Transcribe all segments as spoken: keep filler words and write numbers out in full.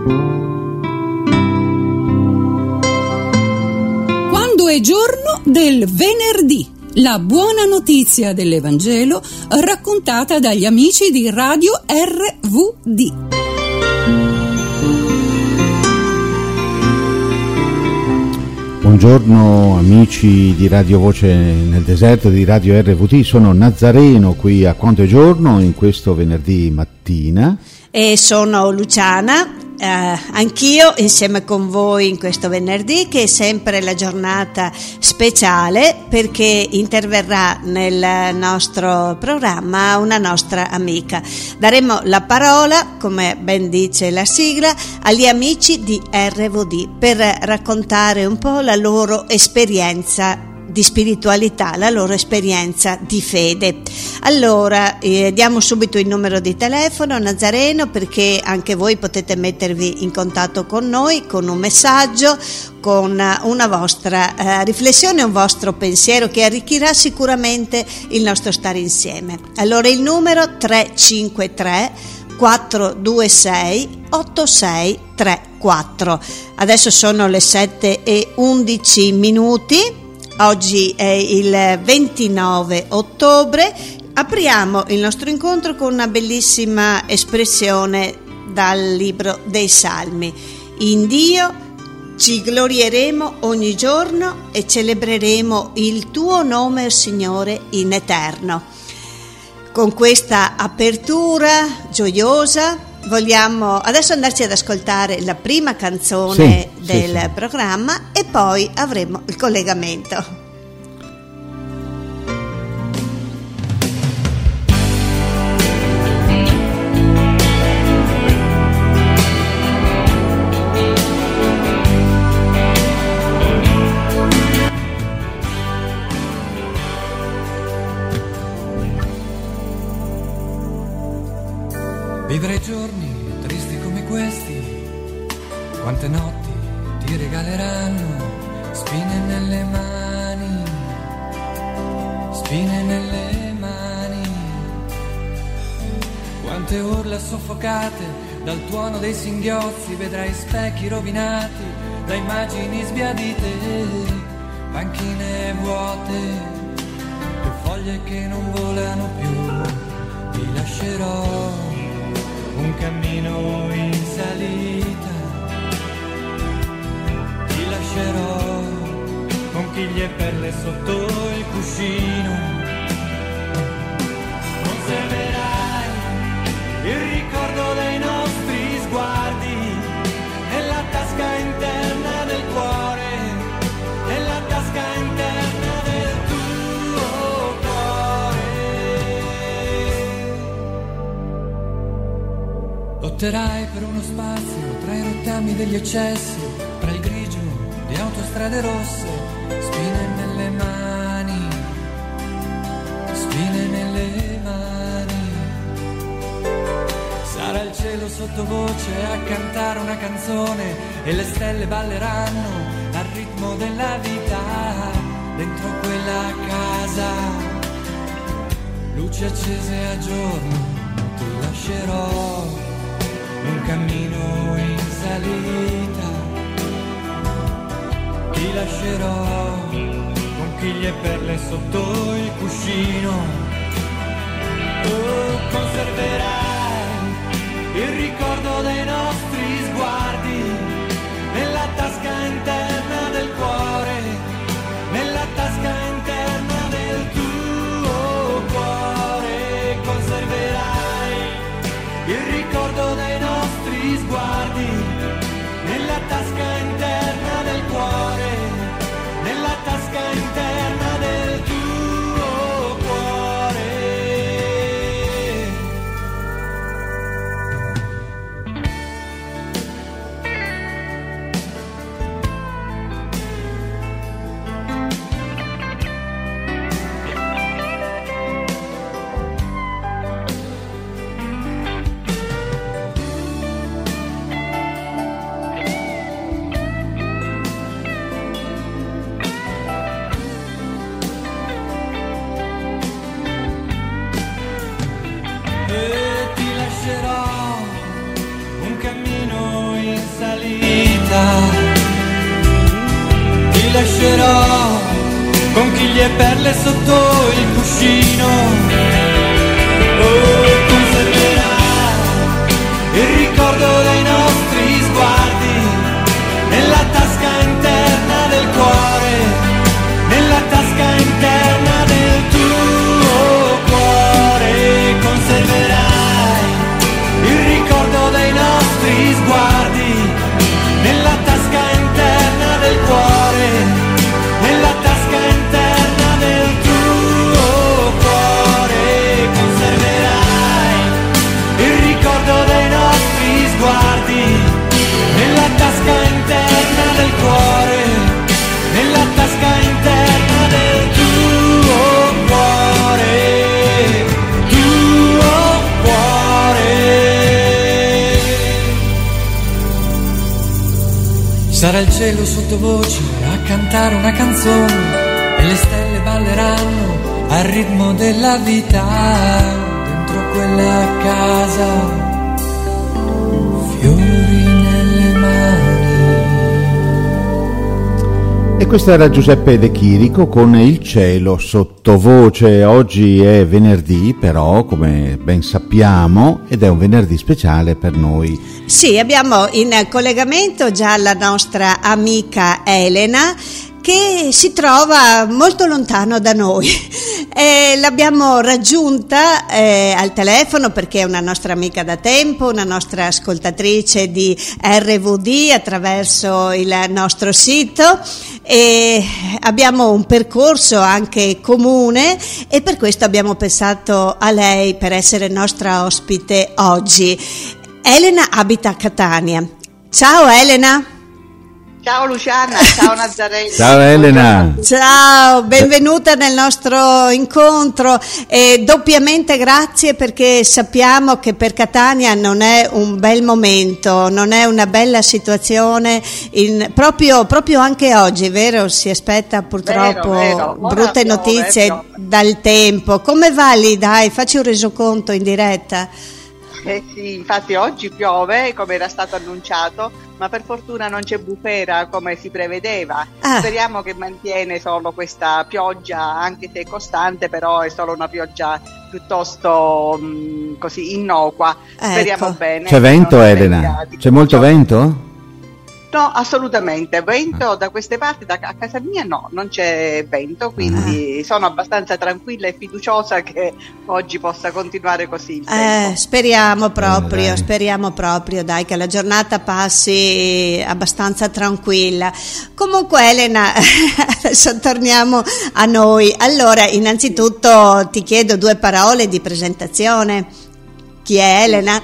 Quando è giorno del venerdì, la buona notizia dell'Evangelo raccontata dagli amici di Radio R V D. Buongiorno amici di Radio Voce nel Deserto, di Radio R V D, sono Nazareno qui a Quanto è Giorno in questo venerdì mattina. E sono Luciana, eh, anch'io insieme con voi in questo venerdì, che è sempre la giornata speciale perché interverrà nel nostro programma una nostra amica. Daremo la parola, come ben dice la sigla, agli amici di R V D per raccontare un po' la loro esperienza di spiritualità, la loro esperienza di fede. Allora eh, diamo subito il numero di telefono, Nazareno, perché anche voi potete mettervi in contatto con noi con un messaggio, con una vostra eh, riflessione, un vostro pensiero che arricchirà sicuramente il nostro stare insieme. Allora il numero tre cinque tre quattro due sei otto sei tre quattro. Adesso sono le sette e undici minuti. Oggi è il ventinove ottobre, apriamo il nostro incontro con una bellissima espressione dal libro dei Salmi. In Dio ci glorieremo ogni giorno e celebreremo il tuo nome, o Signore, in eterno. Con questa apertura gioiosa vogliamo adesso andarci ad ascoltare la prima canzone sì, del sì, sì. programma e poi avremo il collegamento. Vivere giorni tristi come questi, quante notti ti regaleranno spine nelle mani, spine nelle mani, quante urla soffocate dal tuono dei singhiozzi, vedrai specchi rovinati da immagini sbiadite, panchine vuote e foglie che non volano più, ti lascerò un cammino in salita, ti lascerò conchiglie e perle sotto il cuscino, conserverai il ricordo dei nostri sguardi nella tasca interna del cuore, nella tasca interna del tuo cuore. Lotterai per uno spazio tra i rottami degli eccessi, tra il grigio di autostrade rosse, spine nelle mani, spine nelle mani. Sarà il cielo sottovoce a cantare una canzone e le stelle balleranno al ritmo della vita dentro quella casa. Luci accese a giorno, ti lascerò un cammino in salita, ti lascerò conchiglie e perle sotto il cuscino. Oh, conserverai il ricordo dei nostri sguardi nella tasca interna del cuore, nella tasca interna del tuo cuore. Conserverai il ricordo dei nostri sguardi nella tasca interna del cuore, nella tasca interna del tuo cuore. salita, ti lascerò con chiglie e perle sotto il cuscino. Oh, conserverai il ricordo dei nostri sguardi nella tasca interna del cuore, nella tasca interna del tuo cuore. Conserverai il ricordo dei nostri sguardi nella tasca interna del cuore, nella tasca interna del tuo cuore. Conserverai il ricordo dei nostri sguardi nella tasca interna del cuore, nella tasca interna del tuo cuore, tuo cuore. Sarà il cielo sottovoce a cantare una canzone e le stelle balleranno al ritmo della vita dentro quella casa. Fiori nelle mani. E questo era Giuseppe De Chirico con Il cielo sottovoce. Oggi è venerdì, però, come ben sappiamo, ed è un venerdì speciale per noi. Sì, abbiamo in collegamento già la nostra amica Elena, che si trova molto lontano da noi. Eh, l'abbiamo raggiunta eh, al telefono perché è una nostra amica da tempo, una nostra ascoltatrice di R V D attraverso il nostro sito, e abbiamo un percorso anche comune e per questo abbiamo pensato a lei per essere nostra ospite oggi. Elena abita a Catania. Ciao Elena. Ciao Luciana, ciao Nazareno. Ciao Elena. Ciao, benvenuta nel nostro incontro e doppiamente grazie perché sappiamo che per Catania non è un bel momento, non è una bella situazione, in, proprio, proprio anche oggi, vero? Si aspetta purtroppo vero, vero. brutte piove, notizie piove. dal tempo. Come va lì? Dai, facci un resoconto in diretta. Eh sì, infatti oggi piove come era stato annunciato, ma per fortuna non c'è bufera come si prevedeva. Ah. Speriamo che mantiene solo questa pioggia, anche se costante, però è solo una pioggia piuttosto mh, così innocua. Ecco. Speriamo bene. C'è vento, Non Elena? di- C'è molto vento? No, assolutamente. Vento da queste parti, da, a casa mia no, non c'è vento, quindi sono abbastanza tranquilla e fiduciosa che oggi possa continuare così il tempo. Eh, speriamo proprio, Eh, dai. speriamo proprio, dai, che la giornata passi abbastanza tranquilla. Comunque Elena, adesso torniamo a noi. Allora, innanzitutto ti chiedo due parole di presentazione. Chi è Elena?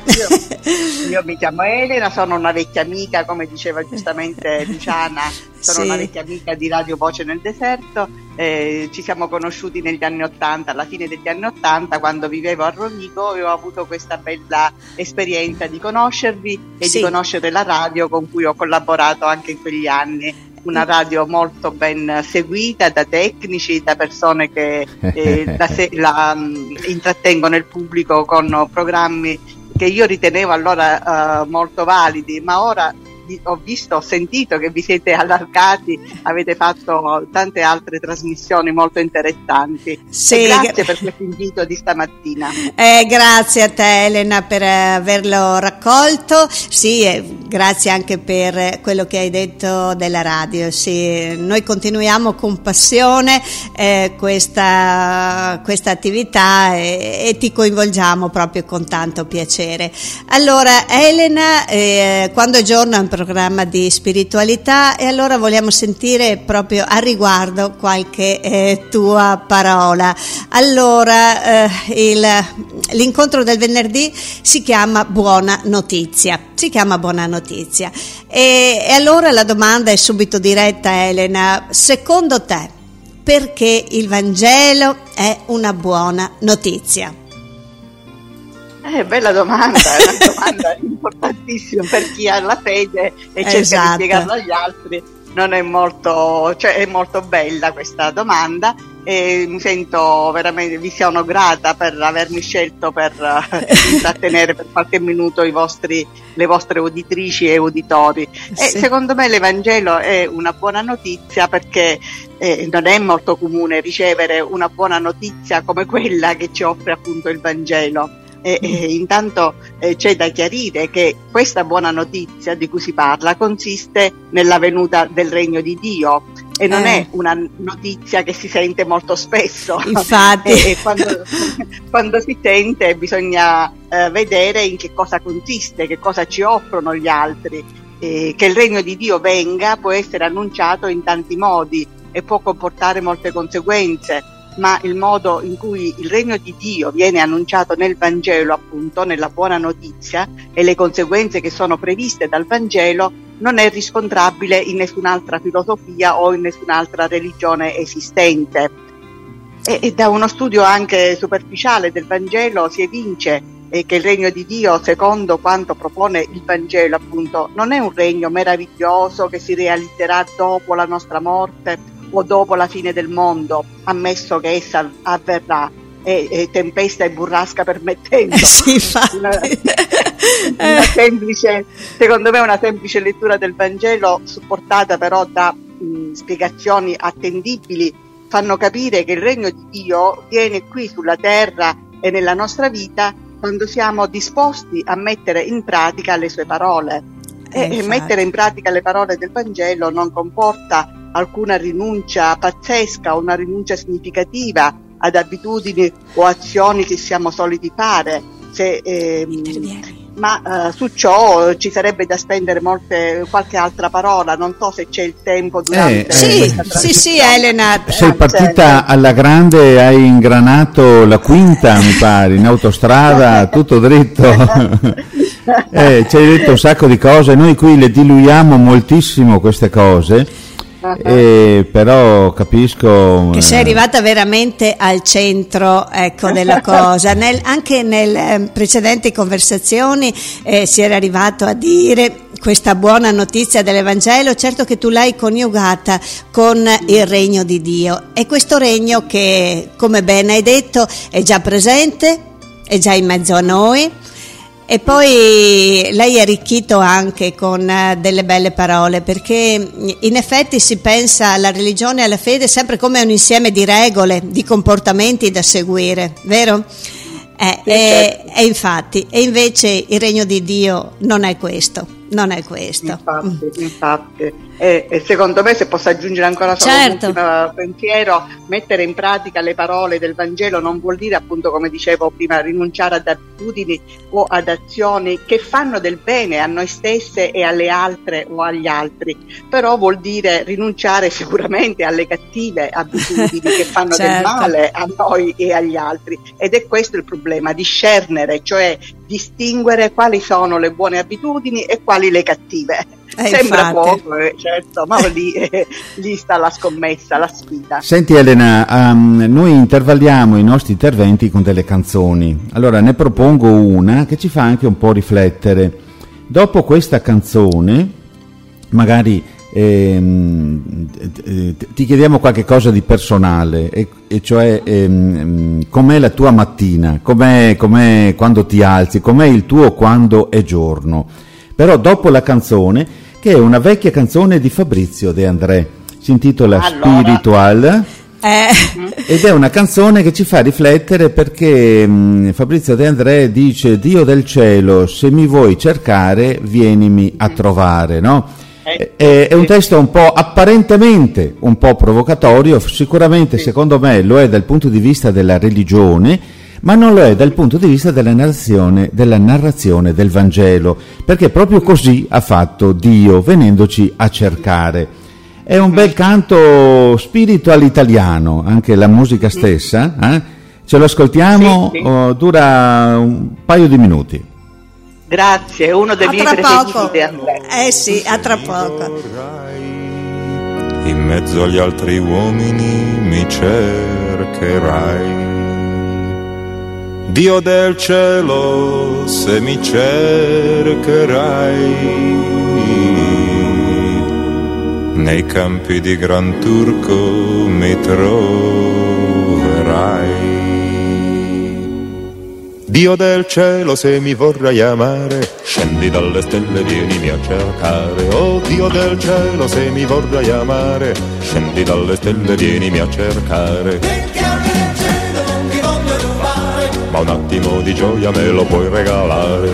Io, io mi chiamo Elena, sono una vecchia amica, come diceva giustamente Luciana, sono Sì. una vecchia amica di Radio Voce nel Deserto. Eh, ci siamo conosciuti negli anni Ottanta, alla fine degli anni Ottanta, quando vivevo a Rovigo, e ho avuto questa bella esperienza di conoscervi e Sì. di conoscere la radio con cui ho collaborato anche in quegli anni. Una radio molto ben seguita da tecnici, da persone che eh, la, se- la mh, intrattengono il pubblico con programmi che io ritenevo allora uh, molto validi, ma ora vi- ho visto, ho sentito che vi siete allargati, avete fatto tante altre trasmissioni molto interessanti. Sì, E grazie gra- per questo invito di stamattina. Eh, grazie a te Elena per averlo raccolto, sì, e grazie anche per quello che hai detto della radio. Sì, noi continuiamo con passione eh, questa, questa attività e, e ti coinvolgiamo proprio con tanto piacere. Allora Elena, eh, quando è giorno è un programma di spiritualità e allora vogliamo sentire proprio a riguardo qualche eh, tua parola. Allora, eh, il, l'incontro del venerdì si chiama Buona Notizia, si chiama Buona Notizia. E, e allora la domanda è subito diretta, Elena, secondo te perché il Vangelo è una buona notizia? Eh, bella domanda, è una domanda importantissima per chi ha la fede e cerca Esatto. di spiegarla agli altri. Non è molto, cioè è molto bella questa domanda e mi sento veramente, vi sono grata per avermi scelto per uh, intrattenere per qualche minuto i vostri, le vostre uditrici e uditori. Sì. E secondo me l'Evangelo è una buona notizia, perché eh, non è molto comune ricevere una buona notizia come quella che ci offre appunto il Vangelo. E, e intanto eh, c'è da chiarire che questa buona notizia di cui si parla consiste nella venuta del regno di Dio, e non eh. è una notizia che si sente molto spesso. Infatti. e, e quando, quando si sente bisogna eh, vedere in che cosa consiste, che cosa ci offrono gli altri. Eh, che il regno di Dio venga può essere annunciato in tanti modi e può comportare molte conseguenze, ma il modo in cui il regno di Dio viene annunciato nel Vangelo, appunto nella buona notizia, e le conseguenze che sono previste dal Vangelo non è riscontrabile in nessun'altra filosofia o in nessun'altra religione esistente. E, e da uno studio anche superficiale del Vangelo si evince eh, che il regno di Dio, secondo quanto propone il Vangelo, appunto, non è un regno meraviglioso che si realizzerà dopo la nostra morte o dopo la fine del mondo, ammesso che essa avverrà, e, e tempesta e burrasca permettendo. Eh sì, una, una semplice, secondo me una semplice lettura del Vangelo, supportata però da mh, spiegazioni attendibili, fanno capire che il regno di Dio viene qui sulla terra e nella nostra vita quando siamo disposti a mettere in pratica le sue parole. Eh, e mettere in pratica le parole del Vangelo non comporta alcuna rinuncia pazzesca o una rinuncia significativa ad abitudini o azioni che siamo soliti fare, se, ehm, ma eh, su ciò ci sarebbe da spendere molte, qualche altra parola. Non so se c'è il tempo durante eh, sì, questa sì, sì, Elena, sei partita alla grande, hai ingranato la quinta, mi pare, in autostrada, tutto dritto. eh, ci hai detto un sacco di cose, noi qui le diluiamo moltissimo queste cose. Uh-huh. Eh, però capisco che sei arrivata veramente al centro, ecco, della cosa. Nel, anche nelle eh, precedenti conversazioni eh, si era arrivato a dire questa buona notizia dell'Evangelo. Certo che tu l'hai coniugata con il regno di Dio, e questo regno che, come ben hai detto, è già presente, è già in mezzo a noi. E poi lei è arricchito anche con delle belle parole, perché in effetti si pensa alla religione e alla fede sempre come un insieme di regole, di comportamenti da seguire, vero? Eh, sì, e, certo. e infatti, e invece il regno di Dio non è questo, non è questo. Infatti, infatti. E, e secondo me, se posso aggiungere ancora solo certo. un ultimo pensiero, mettere in pratica le parole del Vangelo non vuol dire, appunto, come dicevo prima, rinunciare ad abitudini o ad azioni che fanno del bene a noi stesse e alle altre o agli altri, però vuol dire rinunciare sicuramente alle cattive abitudini che fanno certo. del male a noi e agli altri, ed è questo il problema, discernere, cioè distinguere quali sono le buone abitudini e quali le cattive. Eh, Sembra infatti. poco, eh, certo, ma lì, eh, lì sta la scommessa, la sfida. Senti Elena, um, noi intervalliamo i nostri interventi con delle canzoni. Allora ne propongo una che ci fa anche un po' riflettere. Dopo questa canzone, magari ehm, ti chiediamo qualche cosa di personale, e, e cioè ehm, com'è la tua mattina, com'è, com'è quando ti alzi, com'è il tuo quando è giorno. Però dopo la canzone, che è una vecchia canzone di Fabrizio De André, si intitola allora. Spiritual, eh. ed è una canzone che ci fa riflettere, perché mh, Fabrizio De André dice: Dio del cielo, se mi vuoi cercare, vienimi a trovare, no? È, è un testo un po' apparentemente un po' provocatorio, sicuramente secondo me lo è dal punto di vista della religione, ma non lo è dal punto di vista della narrazione, della narrazione del Vangelo, perché proprio così ha fatto Dio, venendoci a cercare. È un bel canto spiritual italiano, anche la musica stessa, eh? Ce lo ascoltiamo, sì, sì. Oh, dura un paio di minuti. Grazie, uno dei miei preferiti. Eh sì, a tra poco. In mezzo agli altri uomini mi cercherai. Dio del cielo, se mi cercherai, nei campi di Gran Turco mi troverai. Dio del cielo, se mi vorrai amare, scendi dalle stelle, vienimi a cercare. Oh Dio del cielo, se mi vorrai amare, scendi dalle stelle, vienimi a cercare. Ma un attimo di gioia me lo puoi regalare.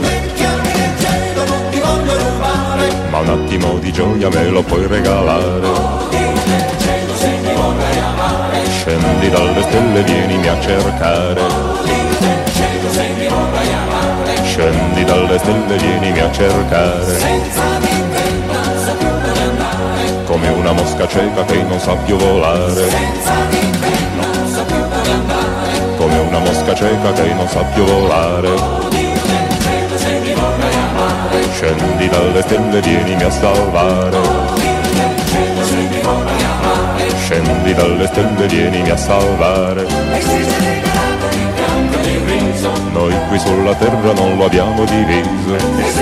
Ma un attimo di gioia me lo puoi regalare. Scendi dalle stelle, vienimi a cercare. Scendi dalle stelle, vienimi a cercare. Come una mosca cieca che non sa più volare. Come una mosca cieca che non sa più volare. Scendi dalle stelle, vienimi a salvare. Scendi dalle stelle, vienimi a salvare. Noi qui sulla terra non lo abbiamo diviso.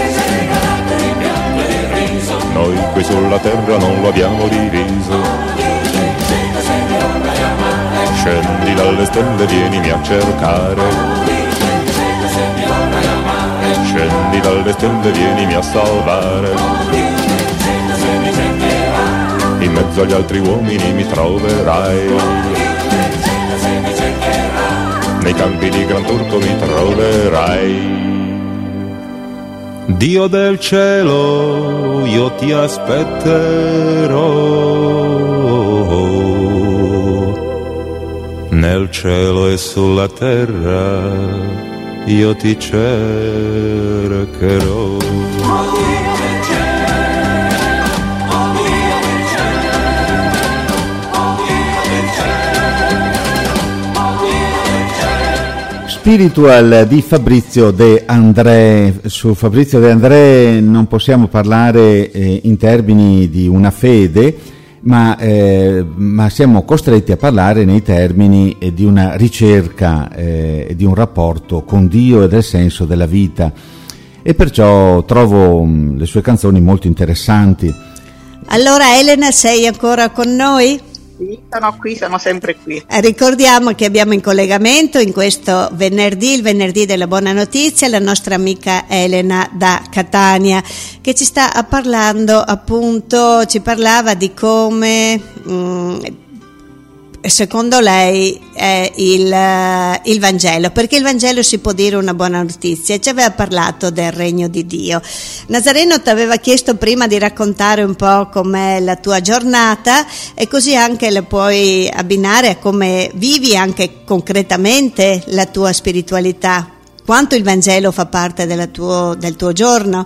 Noi qui sulla terra non lo abbiamo diviso. Scendi dalle stelle, vienimi a cercare. Scendi dalle stelle, vienimi a salvare. In mezzo agli altri uomini mi troverai. Nei campi di Gran Turco mi troverai. Dio del cielo, io ti aspetterò. Nel cielo e sulla terra io ti cercherò. Spiritual di Fabrizio De André. Su Fabrizio De André non possiamo parlare eh, in termini di una fede, ma, eh, ma siamo costretti a parlare nei termini eh, di una ricerca e eh, di un rapporto con Dio e del senso della vita, e perciò trovo mh, le sue canzoni molto interessanti. Allora Elena, sei ancora con noi? Sì, sono qui, sono sempre qui. Ricordiamo che abbiamo in collegamento in questo venerdì, il venerdì della buona notizia, la nostra amica Elena da Catania, che ci sta parlando, appunto, ci parlava di come mh, secondo lei è il, il Vangelo, perché il Vangelo si può dire una buona notizia, e ci aveva parlato del regno di Dio. Nazareno ti aveva chiesto prima di raccontare un po' com'è la tua giornata, e così anche la puoi abbinare a come vivi anche concretamente la tua spiritualità, quanto il Vangelo fa parte della tuo, del tuo giorno.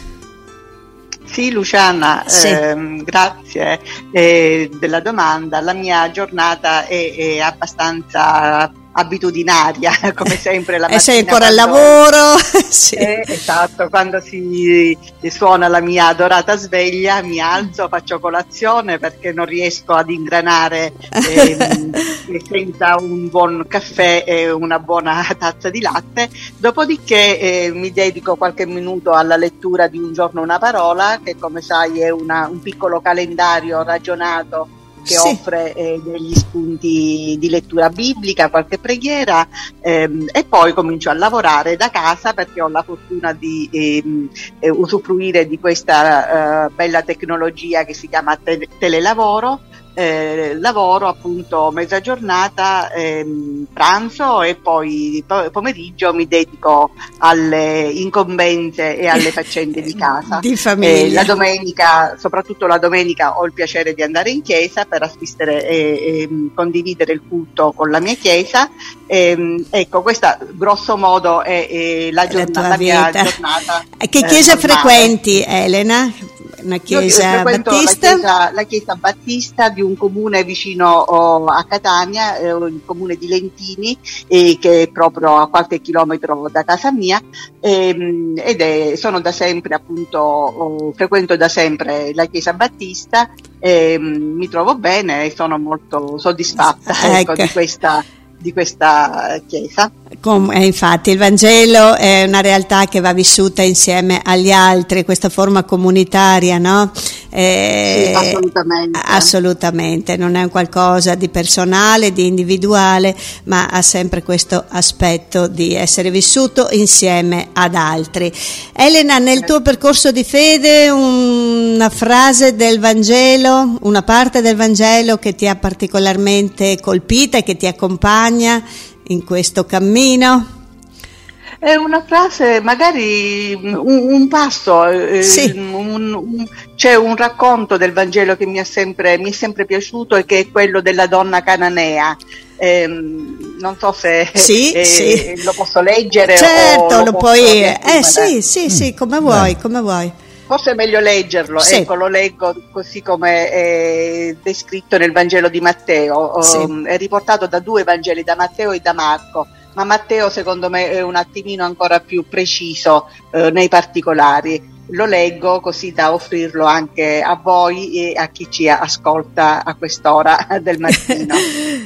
Sì, Luciana, sì. Eh, grazie eh, della domanda. La mia giornata è, è abbastanza abitudinaria, come sempre la mattina. E sei ancora al quando, lavoro? Sì. Eh, esatto, quando si suona la mia adorata sveglia mi alzo, faccio colazione perché non riesco ad ingranare eh, senza un buon caffè e una buona tazza di latte. Dopodiché eh, mi dedico qualche minuto alla lettura di Un giorno una parola, che come sai è una, un piccolo calendario ragionato che sì. offre eh, degli spunti di lettura biblica, qualche preghiera, ehm, e poi comincio a lavorare da casa, perché ho la fortuna di ehm, eh, usufruire di questa eh, bella tecnologia che si chiama te- telelavoro. Eh, lavoro appunto mezza giornata, ehm, pranzo, e poi po- pomeriggio mi dedico alle incombenze e alle faccende di casa. Di famiglia. Eh, la domenica, soprattutto la domenica, ho il piacere di andare in chiesa per assistere e, e condividere il culto con la mia chiesa. E, ecco, questa grosso modo è, è la, giornata, la, la mia giornata. Che chiesa eh, frequenti, Elena? Una chiesa battista? La chiesa, la chiesa battista di un comune vicino oh, a Catania, eh, il comune di Lentini, eh, che è proprio a qualche chilometro da casa mia, ehm, ed è, sono da sempre appunto, oh, frequento da sempre la chiesa battista, e mm, mi trovo bene e sono molto soddisfatta ecco, ecco. di questa di questa chiesa. Come, infatti il Vangelo è una realtà che va vissuta insieme agli altri, questa forma comunitaria, no? Eh, sì, assolutamente. Assolutamente, non è un qualcosa di personale, di individuale, ma ha sempre questo aspetto di essere vissuto insieme ad altri. Elena, nel tuo percorso di fede una frase del Vangelo, una parte del Vangelo che ti ha particolarmente colpita e che ti accompagna in questo cammino? È una frase, magari un, un passo, eh, sì. un, un, c'è un racconto del Vangelo che mi, ha sempre, mi è sempre piaciuto e che è quello della donna cananea. Eh, non so se sì, eh, sì. lo posso leggere. Certo, o lo, lo posso puoi. riassumere. Eh sì, sì, sì, come vuoi, come vuoi. Forse è meglio leggerlo, sì. Ecco, lo leggo così come è descritto nel Vangelo di Matteo, sì. um, è riportato da due Vangeli, da Matteo e da Marco, ma Matteo secondo me è un attimino ancora più preciso eh, nei particolari. Lo leggo così da offrirlo anche a voi e a chi ci ascolta a quest'ora del mattino.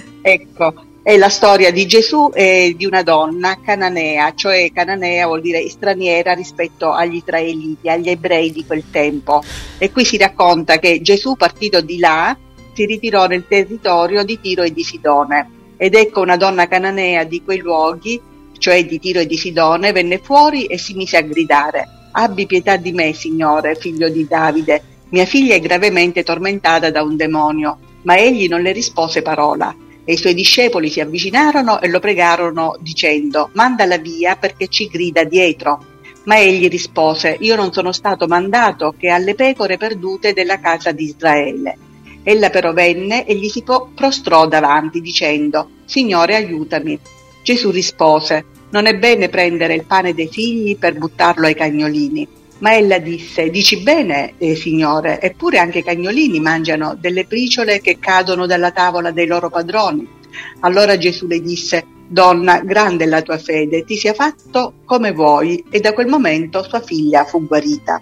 Ecco. È la storia di Gesù e di una donna cananea, cioè cananea vuol dire straniera rispetto agli israeliti, agli ebrei di quel tempo. E qui si racconta che Gesù, partito di là, si ritirò nel territorio di Tiro e di Sidone. Ed ecco una donna cananea di quei luoghi, cioè di Tiro e di Sidone, venne fuori e si mise a gridare: «Abbi pietà di me, Signore, figlio di Davide. Mia figlia è gravemente tormentata da un demonio». Ma egli non le rispose parola. E i suoi discepoli si avvicinarono e lo pregarono dicendo: «Mandala via perché ci grida dietro». Ma egli rispose: «Io non sono stato mandato che alle pecore perdute della casa di Israele». Ella però venne e gli si prostrò davanti dicendo: «Signore, aiutami». Gesù rispose: «Non è bene prendere il pane dei figli per buttarlo ai cagnolini». Ma ella disse: «Dici bene, eh, Signore, eppure anche i cagnolini mangiano delle briciole che cadono dalla tavola dei loro padroni». Allora Gesù le disse: «Donna, grande è la tua fede, ti sia fatto come vuoi». E da quel momento sua figlia fu guarita.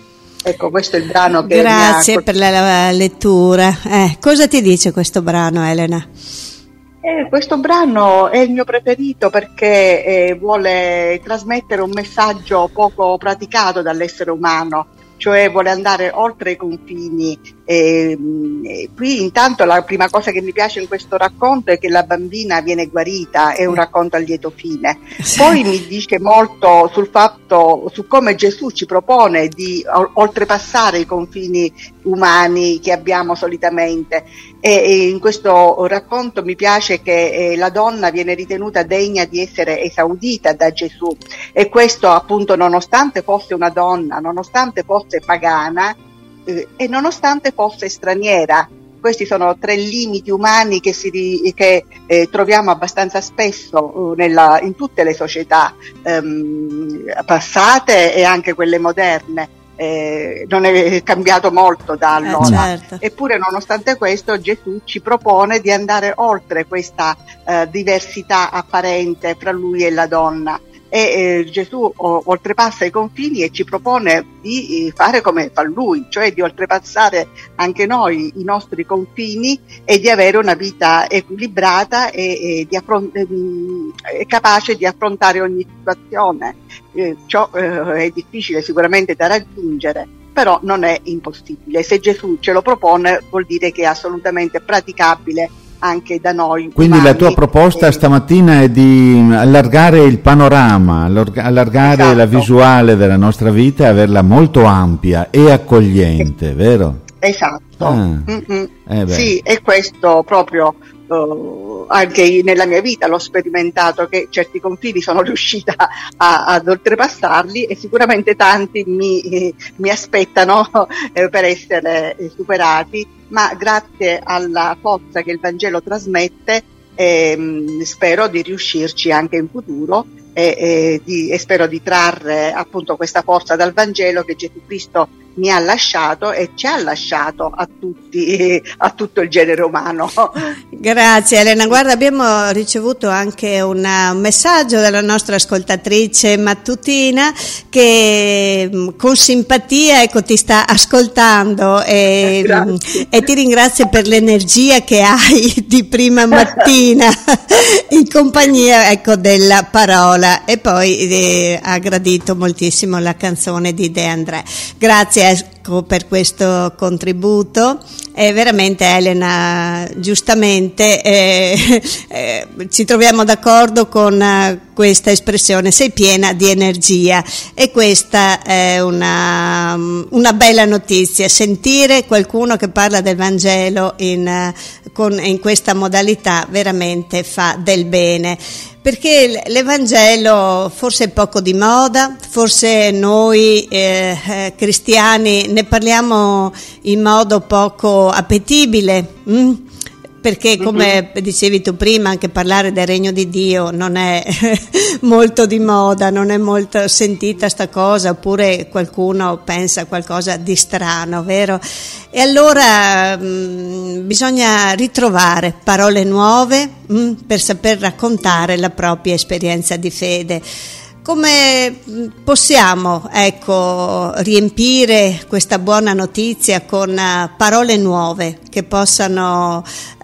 Ecco, questo è il brano che Grazie mi ha... per la lettura. Eh, cosa ti dice questo brano, Elena? Eh, questo brano è il mio preferito perché eh, vuole trasmettere un messaggio poco praticato dall'essere umano, cioè vuole andare oltre i confini. E, e qui intanto la prima cosa che mi piace in questo racconto è che la bambina viene guarita, è un racconto a lieto fine. Poi mi dice molto sul fatto, su come Gesù ci propone di oltrepassare i confini umani che abbiamo solitamente. E, e in questo racconto mi piace che eh, la donna viene ritenuta degna di essere esaudita da Gesù, e questo appunto nonostante fosse una donna, nonostante fosse pagana eh, e nonostante fosse straniera. Questi sono tre limiti umani che, si, che eh, troviamo abbastanza spesso uh, nella, in tutte le società ehm, passate e anche quelle moderne. Eh, non è cambiato molto da allora, eh, certo. Eppure nonostante questo Gesù ci propone di andare oltre questa eh, diversità apparente fra lui e la donna, e eh, Gesù o, oltrepassa i confini e ci propone di eh, fare come fa lui, cioè di oltrepassare anche noi i nostri confini e di avere una vita equilibrata e, e di affront- eh, capace di affrontare ogni situazione. Eh, ciò eh, è difficile sicuramente da raggiungere, però non è impossibile. Se Gesù ce lo propone vuol dire che è assolutamente praticabile anche da noi. Quindi umani. La tua proposta eh, stamattina è di allargare il panorama, allargare esatto. la visuale della nostra vita e averla molto ampia e accogliente, vero? Esatto. Ah. Eh sì, e questo proprio uh, anche nella mia vita l'ho sperimentato, che certi confini sono riuscita a, ad oltrepassarli, e sicuramente tanti mi, eh, mi aspettano eh, per essere eh, superati, ma grazie alla forza che il Vangelo trasmette ehm, spero di riuscirci anche in futuro e, e, di, e spero di trarre appunto questa forza dal Vangelo che Gesù Cristo mi ha lasciato e ci ha lasciato a tutti, a tutto il genere umano. Grazie Elena, guarda, abbiamo ricevuto anche una, un messaggio dalla nostra ascoltatrice mattutina che con simpatia ecco, ti sta ascoltando e, e ti ringrazio per l'energia che hai di prima mattina in compagnia ecco, della parola, e poi eh, ha gradito moltissimo la canzone di De André. Grazie. ringraziamo per questo contributo e veramente Elena giustamente eh, eh, ci troviamo d'accordo con eh, questa espressione, sei piena di energia, e questa è una, una bella notizia, sentire qualcuno che parla del Vangelo in, con, in questa modalità veramente fa del bene. Perché l'Evangelo forse è poco di moda, forse noi eh, eh, cristiani ne parliamo in modo poco appetibile, hm? Perché come mm-hmm. dicevi tu prima, anche parlare del regno di Dio non è molto di moda, non è molto sentita sta cosa, oppure qualcuno pensa a qualcosa di strano, vero? E allora mh, bisogna ritrovare parole nuove mh, per saper raccontare la propria esperienza di fede. Come possiamo, ecco, riempire questa buona notizia con uh, parole nuove che possano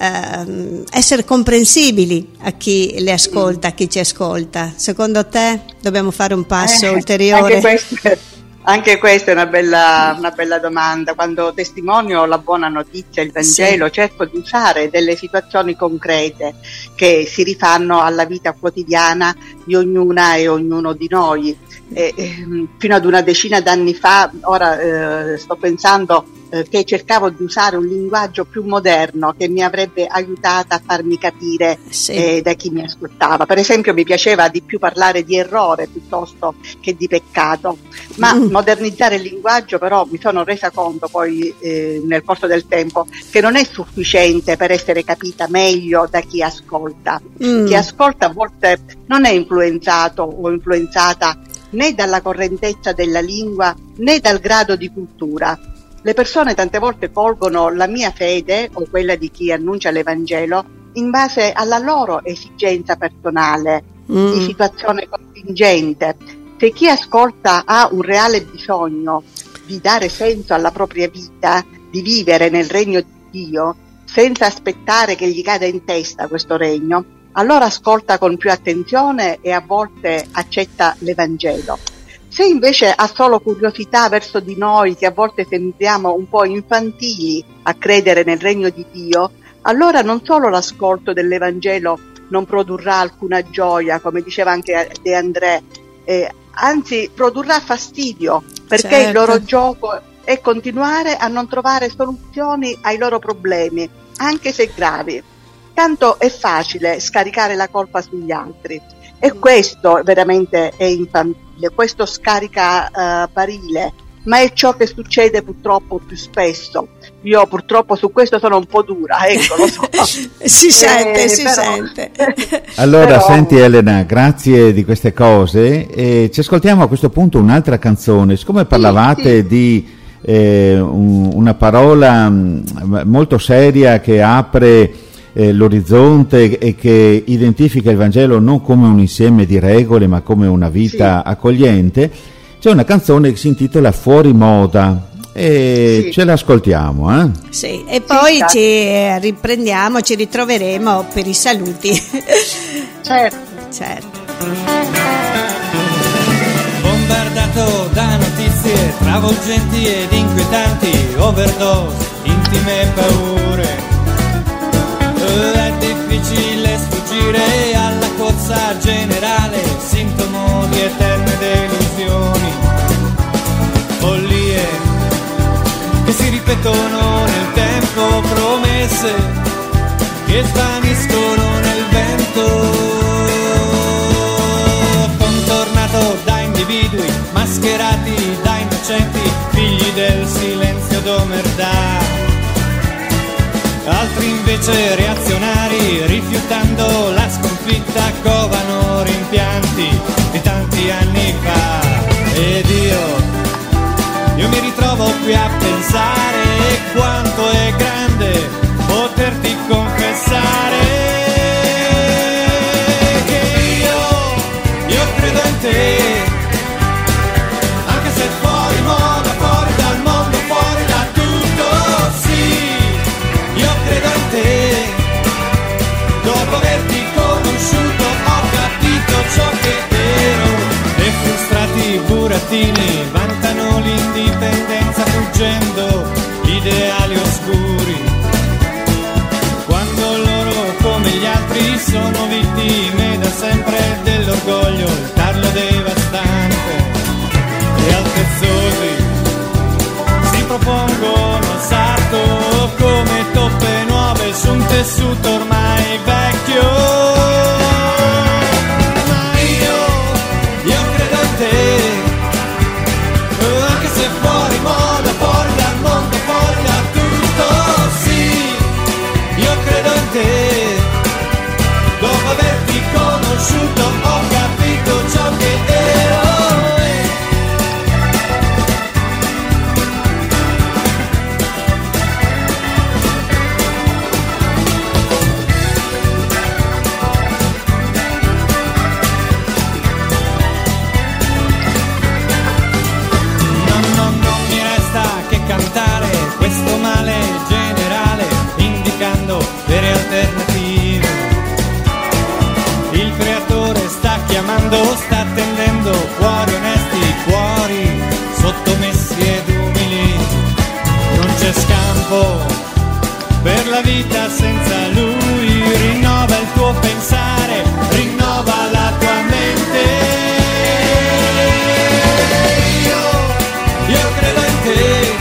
uh, essere comprensibili a chi le ascolta, a chi ci ascolta? Secondo te dobbiamo fare un passo eh, ulteriore? Anche questo, anche questa è una bella, una bella domanda. Quando testimonio la buona notizia, il Vangelo, sì. cerco di usare delle situazioni concrete che si rifanno alla vita quotidiana di ognuna e ognuno di noi. E, e, fino ad una decina d'anni fa, ora eh, sto pensando eh, che cercavo di usare un linguaggio più moderno che mi avrebbe aiutata a farmi capire sì. eh, da chi mi ascoltava. Per esempio mi piaceva di più parlare di errore piuttosto che di peccato, ma mm. modernizzare il linguaggio però mi sono resa conto poi eh, nel corso del tempo che non è sufficiente per essere capita meglio da chi ascolta. Mm. Chi ascolta a volte non è influenzato o influenzata né dalla correntezza della lingua né dal grado di cultura. Le persone tante volte colgono la mia fede o quella di chi annuncia l'Evangelo in base alla loro esigenza personale, mm. di situazione contingente. Se chi ascolta ha un reale bisogno di dare senso alla propria vita, di vivere nel regno di Dio, senza aspettare che gli cada in testa questo regno, allora ascolta con più attenzione e a volte accetta l'Evangelo. Se invece ha solo curiosità verso di noi, che a volte sembriamo un po' infantili a credere nel regno di Dio, allora non solo l'ascolto dell'Evangelo non produrrà alcuna gioia, come diceva anche De André, eh, anzi produrrà fastidio, perché certo. il loro gioco è continuare a non trovare soluzioni ai loro problemi, anche se gravi. Tanto è facile scaricare la colpa sugli altri, e questo veramente è infantile, questo scarica uh, barile, ma è ciò che succede purtroppo più spesso. Io purtroppo su questo sono un po' dura, ecco, lo so. si sente, eh, si però... sente. Allora, però... senti Elena, grazie di queste cose, e ci ascoltiamo a questo punto un'altra canzone. Siccome parlavate sì, sì. di eh, un, una parola mh, molto seria che apre Eh, l'orizzonte e che identifica il Vangelo non come un insieme di regole ma come una vita sì. accogliente, c'è una canzone che si intitola Fuori Moda e sì. ce l'ascoltiamo eh? Sì, e poi sì, ci riprendiamo, ci ritroveremo per i saluti. Certo, certo. Bombardato da notizie travolgenti ed inquietanti, overdose, intime paure, è difficile sfuggire alla cozza generale, sintomo di eterne delusioni, follie che si ripetono nel tempo, promesse che svaniscono nel vento, contornato da individui mascherati da innocenti, figli del silenzio d'omertà. Altri invece reazionari, rifiutando la sconfitta, covano rimpianti di tanti anni fa. Ed io, io mi ritrovo qui a pensare quanto è grande poterti confessare che io, io credo in te, anche se fuori moda, fuori dal mondo, fuori da tutto, sì. Io credo in te, dopo averti conosciuto ho capito ciò che ero. E frustrati burattini vantano l'indipendenza, struggendo ideali oscuri, quando loro come gli altri sono vittime da sempre dell'orgoglio, il tarlo devastante e altezzosi si propongono al salto come toppe nuove su un tessuto ormai vecchio. Ma io, io credo in te, anche se fuori moda, fuori dal mondo, fuori da tutto, sì, io credo in te. Dopo averti conosciuto ho capito ciò che ero. Cantare questo male generale, indicando vere alternative. Il creatore sta chiamando, sta tendendo cuori onesti, cuori sottomessi ed umili. Non c'è scampo per la vita senza lui. Rinnova il tuo pensare, rinnova la tua mente. Io, io credo in te.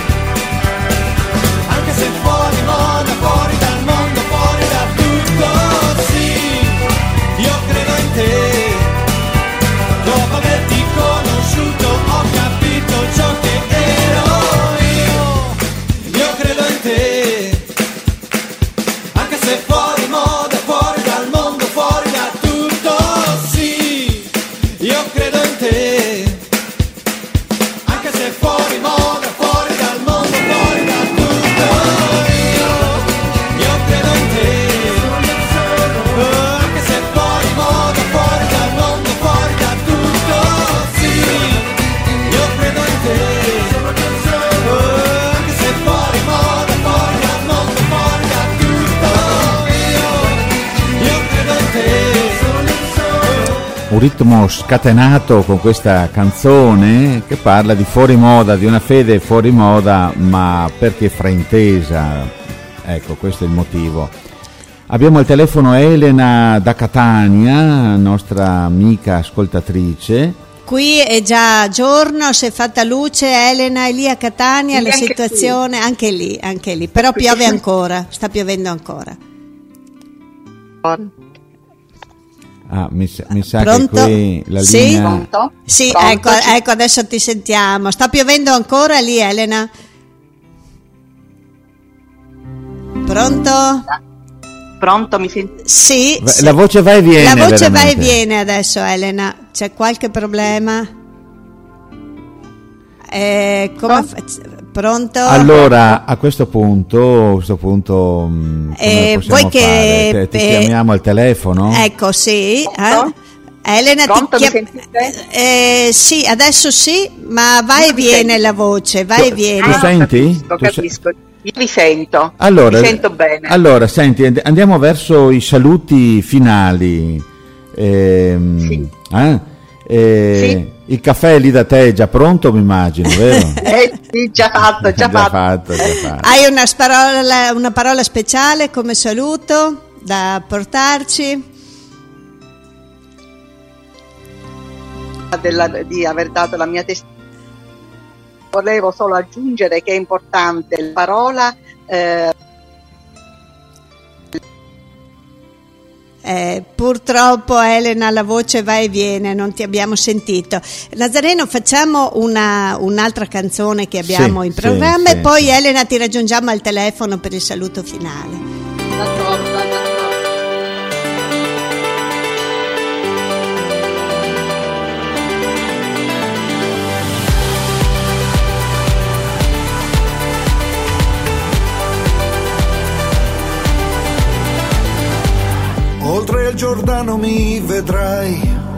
Fuori moda, fuori dal mondo, fuori da tutto, sì, io credo in te. Dopo averti conosciuto ho capito ciò che ero io. Io credo in te. Anche se fuori moda, fuori dal mondo, fuori da tutto, sì, io credo in te. Anche se fuori moda, fuori dal mondo, fuori da tutto. Un ritmo scatenato con questa canzone che parla di fuori moda, di una fede fuori moda, ma perché fraintesa. Ecco, questo è il motivo. Abbiamo al telefono Elena da Catania, nostra amica ascoltatrice. Qui è già giorno, si è fatta luce. Elena è lì a Catania, sì, la situazione qui. anche lì, anche lì, però piove ancora, sta piovendo ancora. Ah, mi, mi sa Pronto? che qui la sì? linea... Pronto? Sì, Pronto? Ecco, ecco, adesso ti sentiamo. Sta piovendo ancora lì, Elena? Pronto? Pronto, mi senti? Sì, Va, sì. La voce va e viene. La voce veramente. va e viene adesso, Elena. C'è qualche problema? Eh, come Pronto? fa- Pronto? Allora, a questo punto, a questo punto come Eh, possiamo vuoi che- fare? Te- ti eh, chiamiamo al telefono? Ecco, sì. Pronto? Eh? Elena, Pronto, ti mi chiam- sentite? eh, sì, adesso sì, ma va Non e mi viene senti. la voce, va e viene. Tu senti? Capisco, Tu se- capisco. Io vi sento, Allora, vi sento bene. Allora, senti, and- andiamo verso i saluti finali. Ehm, Sì. eh? Eh, il caffè lì da te è già pronto, mi immagino, vero? Eh sì, già fatto, già, fatto. già fatto. Hai una parola, una parola speciale come saluto da portarci? Della, di aver dato la mia testimonianza. Volevo solo aggiungere che è importante la parola eh, Eh, purtroppo Elena la voce va e viene, non ti abbiamo sentito. Nazareno, facciamo una, un'altra canzone che abbiamo Sì, in programma sì, e poi sì. Elena ti raggiungiamo al telefono per il saluto finale. d'accordo, d'accordo. Oltre il Giordano mi vedrai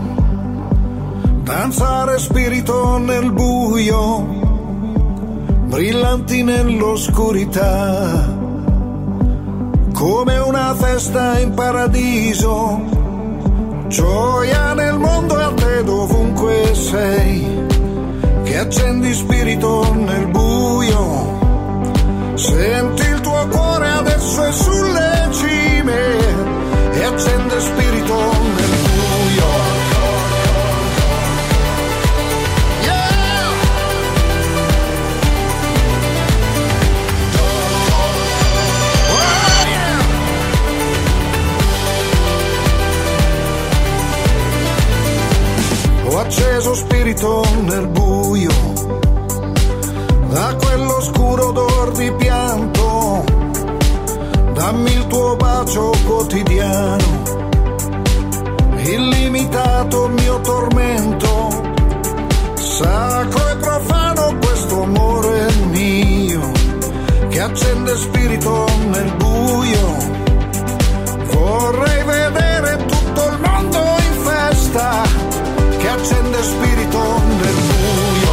danzare spirito nel buio, brillanti nell'oscurità, come una festa in paradiso, gioia nel mondo e a te dovunque sei, che accendi spirito nel buio, spirito nel buio, da quell'oscuro odor di pianto, dammi il tuo bacio quotidiano, illimitato mio tormento, sacro e profano questo amore mio, che accende spirito nel buio. Vorrei vedere tutto il mondo in festa, che accende spirito nel buio.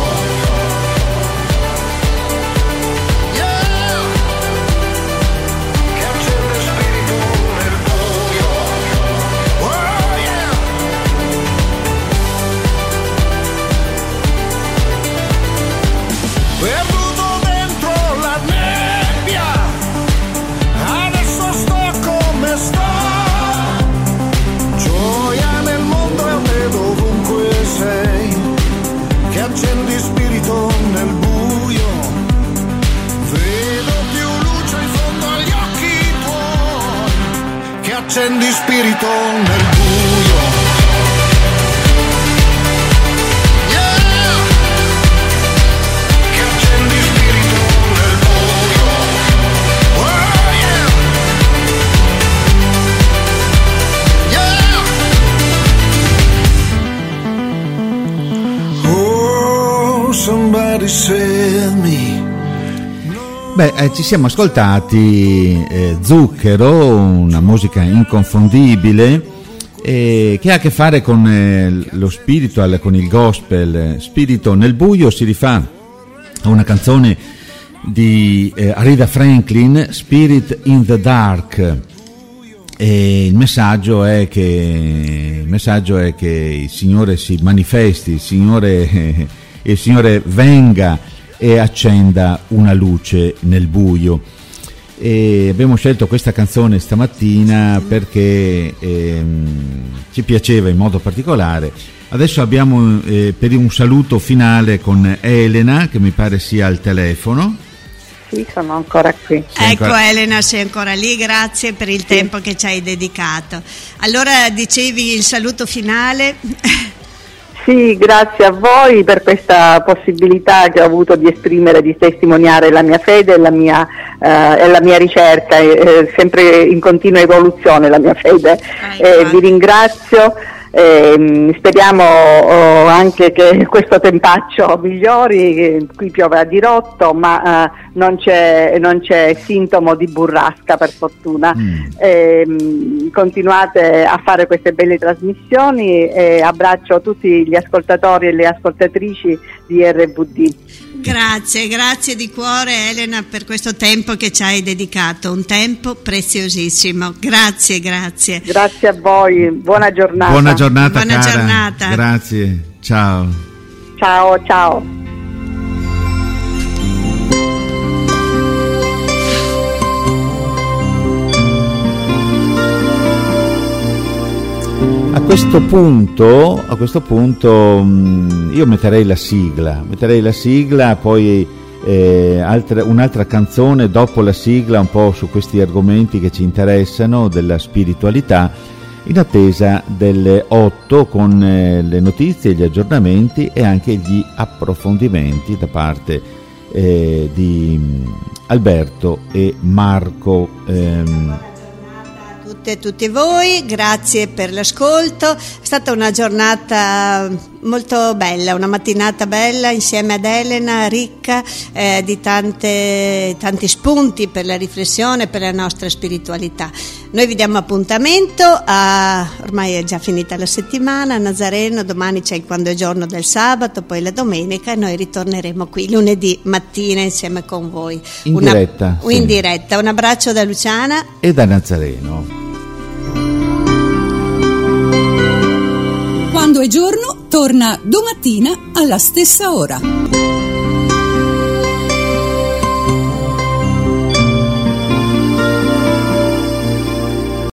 Yeah! Che accende spirito nel buio. Oh yeah! Perduto dentro la nebbia, adesso sto come sto. Gioia nel mondo e te dovunque sei, che accendi spirito nel buio. Vedo più luce in fondo agli occhi tuoi, che accendi spirito nel buio. Yeah! Che accendi spirito nel buio. Oh yeah! Oh, somebody save me. Beh, eh, ci siamo ascoltati eh, Zucchero, una musica inconfondibile eh, che ha a che fare con eh, lo spiritual, con il gospel. Spirito nel buio si rifà a una canzone di eh, Aretha Franklin, Spirit in the Dark. E il messaggio è che il messaggio è che il Signore si manifesti, il Signore, eh, il Signore venga e accenda una luce nel buio. E abbiamo scelto questa canzone stamattina perché ehm, ci piaceva in modo particolare. Adesso abbiamo eh, per un saluto finale con Elena, che mi pare sia al telefono. Sì, sono ancora qui. Sei Ecco ancora... Elena, sei ancora lì, grazie per il sì. tempo che ci hai dedicato. Allora dicevi il saluto finale. Sì, grazie a voi per questa possibilità che ho avuto di esprimere, di testimoniare la mia fede e la mia, eh, e la mia ricerca, è sempre in continua evoluzione la mia fede. Eh, vi ringrazio. Eh, speriamo oh, anche che questo tempaccio migliori, che qui piove a dirotto, ma eh, non, c'è, non c'è sintomo di burrasca, per fortuna. Mm. Eh, continuate a fare queste belle trasmissioni e abbraccio tutti gli ascoltatori e le ascoltatrici di R V D. Grazie, grazie di cuore Elena per questo tempo che ci hai dedicato, un tempo preziosissimo. Grazie, grazie. Grazie a voi, buona giornata. Buona giornata, buona cara. giornata. Grazie, ciao. Ciao, ciao. A questo punto, a questo punto mh, io metterei la sigla, metterei la sigla, poi eh, altra, un'altra canzone dopo la sigla, un po' su questi argomenti che ci interessano della spiritualità, in attesa delle otto con eh, le notizie, gli aggiornamenti e anche gli approfondimenti da parte eh, di Alberto e Marco. Ehm, E tutti voi, grazie per l'ascolto. È stata una giornata molto bella, una mattinata bella insieme ad Elena, ricca eh, di tante, tanti spunti per la riflessione, per la nostra spiritualità. Noi vi diamo appuntamento a, ormai è già finita la settimana, a Nazareno, domani c'è il Quando è giorno del sabato, poi la domenica, e noi ritorneremo qui lunedì mattina insieme con voi. In una, diretta. In sì. diretta. Un abbraccio da Luciana e da Nazareno. Quando è giorno torna domattina alla stessa ora.